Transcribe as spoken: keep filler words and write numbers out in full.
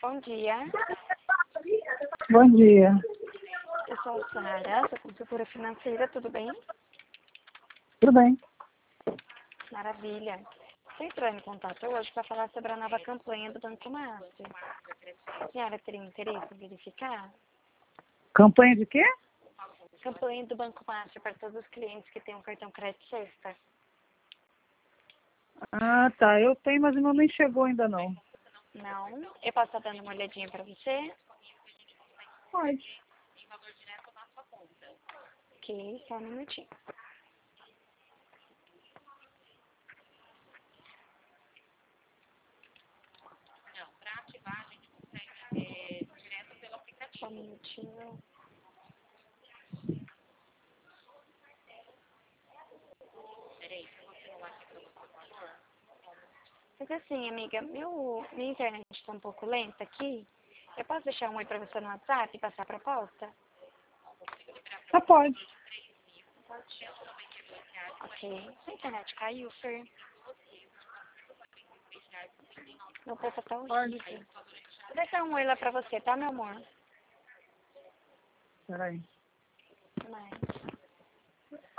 Bom dia, Bom dia. eu sou a Sara, sou consultora financeira, tudo bem? Tudo bem? Maravilha. Estou entrando em contato hoje para falar sobre a nova campanha do Banco Master. A senhora teria interesse em verificar? Campanha de quê? Campanha do Banco Master para todos os clientes que têm um cartão crédito sexta. Ah, tá. Eu tenho, mas o meu nem chegou ainda não. Não? Eu posso estar dando uma olhadinha para você? Pode. Ok, só um minutinho. Só um minutinho. Mas assim, amiga, meu, minha internet está um pouco lenta aqui. Eu posso deixar um oi para você no WhatsApp e passar a proposta? Ah, pode. Ok. Sua internet caiu, Fer? Meu preço tá horrível. Vou deixar um oi lá pra você, tá, meu amor? Peraí. Até mais.